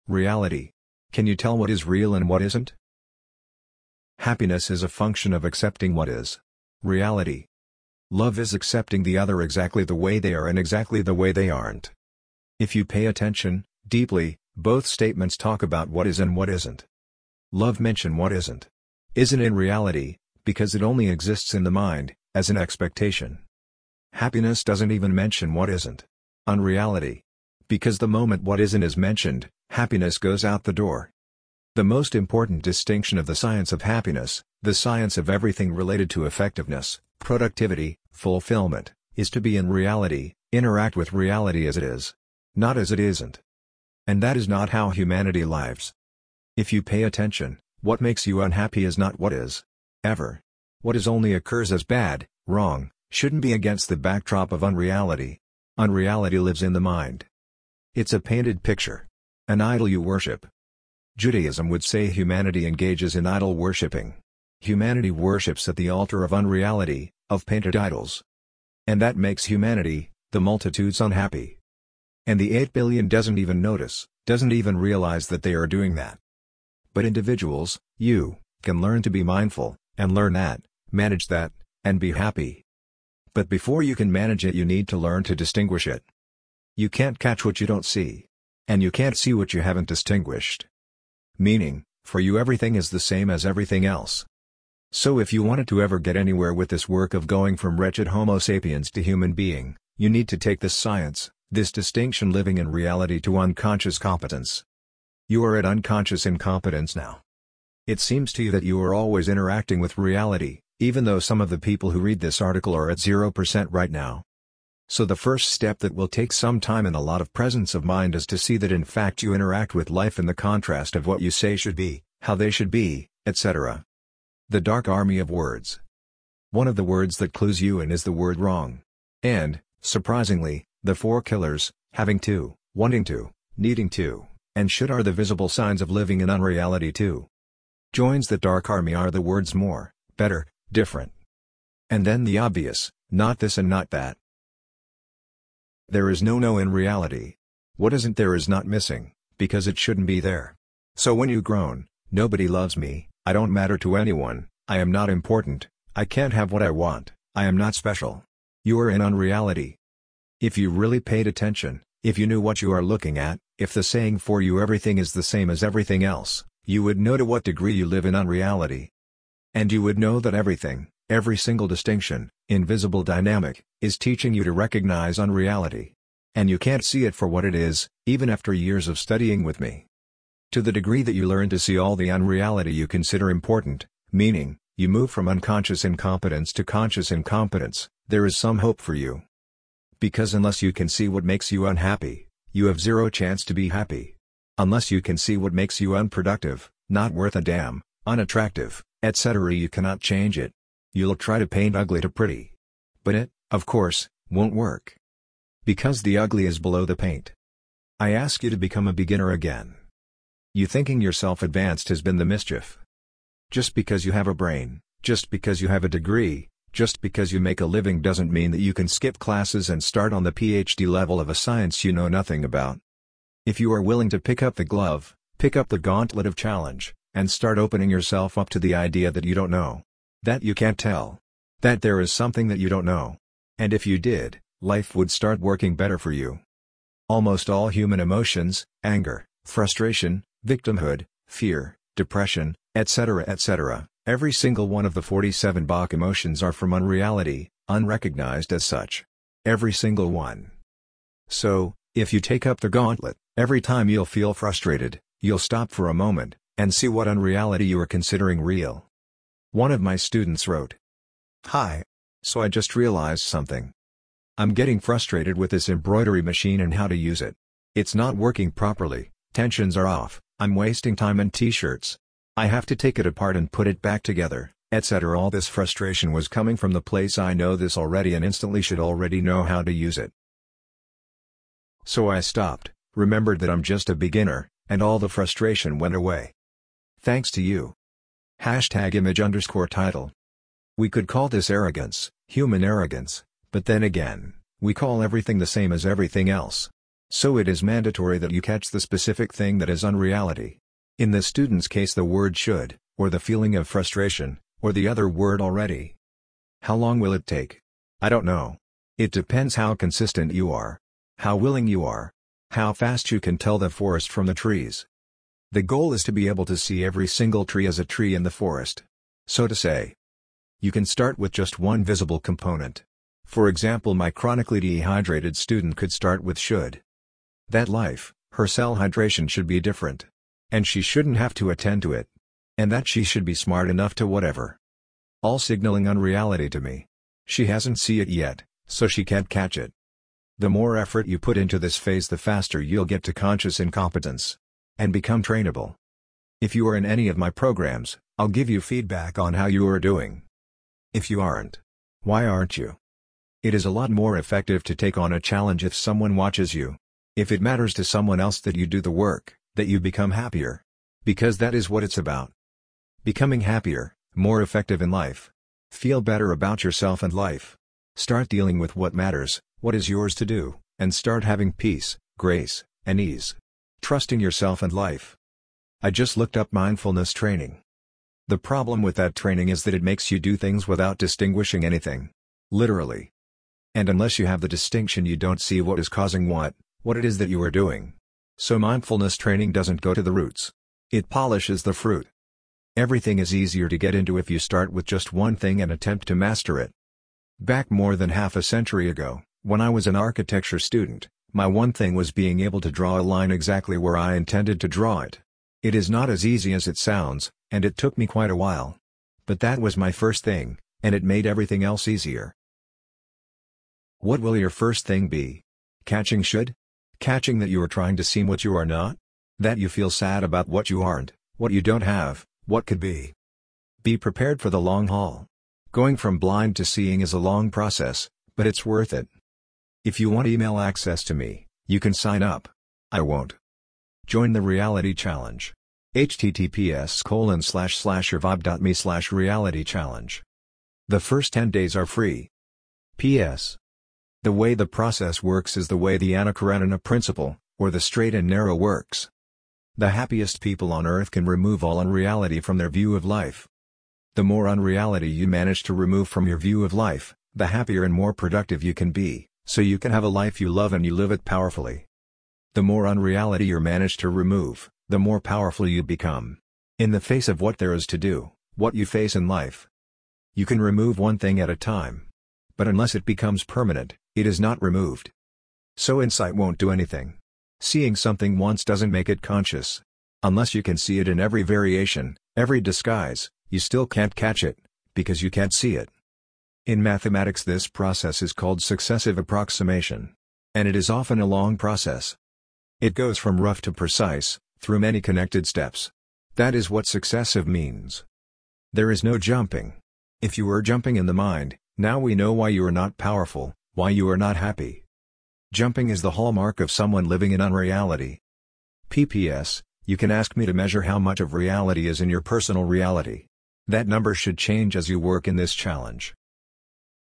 Reality. Can you tell what is real and what isn't? Happiness is a function of accepting what is. Reality. Love is accepting the other exactly the way they are and exactly the way they aren't. If you pay attention, deeply, both statements talk about what is and what isn't. Love mention what isn't. Isn't in reality, because it only exists in the mind, as an expectation. Happiness doesn't even mention what isn't. Unreality. Because the moment what isn't is mentioned, happiness goes out the door. The most important distinction of the science of happiness, the science of everything related to effectiveness, productivity, fulfillment, is to be in reality, interact with reality as it is. Not as it isn't. And that is not how humanity lives. If you pay attention, what makes you unhappy is not what is. Ever. What is only occurs as bad, wrong, shouldn't be against the backdrop of unreality. Unreality lives in the mind. It's a painted picture. An idol you worship. Judaism would say humanity engages in idol worshipping. Humanity worships at the altar of unreality, of painted idols. And that makes humanity, the multitudes, unhappy. And the 8 billion doesn't even notice, doesn't even realize that they are doing that. But individuals, you, can learn to be mindful, and learn that, manage that, and be happy. But before you can manage it, you need to learn to distinguish it. You can't catch what you don't see. And you can't see what you haven't distinguished. Meaning, for you everything is the same as everything else. So if you wanted to ever get anywhere with this work of going from wretched Homo sapiens to human being, you need to take this science, this distinction living in reality, to unconscious competence. You are at unconscious incompetence now. It seems to you that you are always interacting with reality, even though some of the people who read this article are at 0% right now. So the first step that will take some time and a lot of presence of mind is to see that in fact you interact with life in the contrast of what you say should be, how they should be, etc. The dark army of words. One of the words that clues you in is the word wrong. And, surprisingly, the 4 killers, having to, wanting to, needing to, and should are the visible signs of living in unreality too. Joins the dark army are the words more, better, different. And then the obvious, not this and not that. There is no in reality. What isn't there is not missing, because it shouldn't be there. So when you groan, nobody loves me, I don't matter to anyone, I am not important, I can't have what I want, I am not special. You are in unreality. If you really paid attention, if you knew what you are looking at, if the saying for you everything is the same as everything else, you would know to what degree you live in unreality. And you would know that everything, every single distinction, invisible dynamic, is teaching you to recognize unreality. And you can't see it for what it is, even after years of studying with me. To the degree that you learn to see all the unreality you consider important, meaning, you move from unconscious incompetence to conscious incompetence, there is some hope for you. Because unless you can see what makes you unhappy, you have zero chance to be happy. Unless you can see what makes you unproductive, not worth a damn, unattractive, etc., you cannot change it. You'll try to paint ugly to pretty. But it, of course, won't work. Because the ugly is below the paint. I ask you to become a beginner again. You thinking yourself advanced has been the mischief. Just because you have a brain, just because you have a degree, just because you make a living doesn't mean that you can skip classes and start on the PhD level of a science you know nothing about. If you are willing to pick up the glove, pick up the gauntlet of challenge, and start opening yourself up to the idea that you don't know. That you can't tell. That there is something that you don't know. And if you did, life would start working better for you. Almost all human emotions, anger, frustration, victimhood, fear, depression, etc., every single one of the 47 Bach emotions are from unreality, unrecognized as such. Every single one. So, if you take up the gauntlet, every time you'll feel frustrated, you'll stop for a moment, and see what unreality you are considering real. One of my students wrote, "Hi. So I just realized something. I'm getting frustrated with this embroidery machine and how to use it. It's not working properly, tensions are off, I'm wasting time in t-shirts. I have to take it apart and put it back together, etc." All this frustration was coming from the place I know this already and instantly should already know how to use it. So I stopped, remembered that I'm just a beginner, and all the frustration went away. Thanks to you. #image_title. We could call this arrogance, human arrogance, but then again, we call everything the same as everything else. So it is mandatory that you catch the specific thing that is unreality. In the student's case, the word should, or the feeling of frustration, or the other word already. How long will it take? I don't know. It depends how consistent you are, how willing you are, how fast you can tell the forest from the trees. The goal is to be able to see every single tree as a tree in the forest. So to say, you can start with just one visible component. For example, my chronically dehydrated student could start with should. That life, her cell hydration should be different. And she shouldn't have to attend to it. And that she should be smart enough to whatever. All signaling unreality to me. She hasn't seen it yet, so she can't catch it. The more effort you put into this phase, the faster you'll get to conscious incompetence. And become trainable. If you are in any of my programs, I'll give you feedback on how you are doing. If you aren't, why aren't you? It is a lot more effective to take on a challenge if someone watches you. If it matters to someone else that you do the work, that you become happier. Because that is what it's about. Becoming happier, more effective in life. Feel better about yourself and life. Start dealing with what matters, what is yours to do, and start having peace, grace, and ease. Trusting yourself and life. I just looked up mindfulness training. The problem with that training is that it makes you do things without distinguishing anything. Literally. And unless you have the distinction, you don't see what is causing what it is that you are doing. So mindfulness training doesn't go to the roots. It polishes the fruit. Everything is easier to get into if you start with just one thing and attempt to master it. Back more than half a century ago, when I was an architecture student, my one thing was being able to draw a line exactly where I intended to draw it. It is not as easy as it sounds, and it took me quite a while. But that was my first thing, and it made everything else easier. What will your first thing be? Catching should? Catching that you are trying to seem what you are not? That you feel sad about what you aren't, what you don't have, what could be? Be prepared for the long haul. Going from blind to seeing is a long process, but it's worth it. If you want email access to me, you can sign up. I won't. Join the Reality Challenge. https://revive.me/reality challenge. The first 10 days are free. P.S. The way the process works is the way the Anna Karenina principle, or the straight and narrow, works. The happiest people on earth can remove all unreality from their view of life. The more unreality you manage to remove from your view of life, the happier and more productive you can be, so you can have a life you love and you live it powerfully. The more unreality you manage to remove, the more powerful you become. In the face of what there is to do, what you face in life. You can remove one thing at a time. But unless it becomes permanent, it is not removed. So insight won't do anything. Seeing something once doesn't make it conscious. Unless you can see it in every variation, every disguise, you still can't catch it, because you can't see it. In mathematics, this process is called successive approximation. And it is often a long process. It goes from rough to precise, through many connected steps. That is what successive means. There is no jumping. If you are jumping in the mind, now we know why you are not powerful, why you are not happy. Jumping is the hallmark of someone living in unreality. PPS, you can ask me to measure how much of reality is in your personal reality. That number should change as you work in this challenge.